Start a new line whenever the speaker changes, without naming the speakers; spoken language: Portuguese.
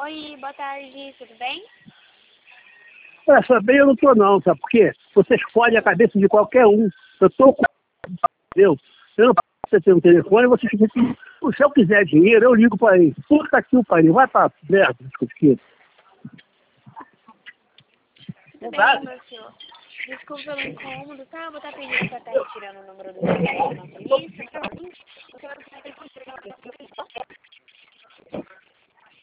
Oi, boa tarde, tudo bem?
Essa bem eu não tô não, sabe por quê? Vocês fodem a cabeça de qualquer um. Eu tô com... Eu não posso você ter um telefone, vocês ficam assim, se eu quiser dinheiro, eu ligo pra ele. Puta que o pariu, vai pra merda, desculpa.
Tudo bem, meu senhor. Desculpa pelo incômodo, tá? Eu vou estar pedindo para estar retirando o número do telefone da nossa lista. O senhor vai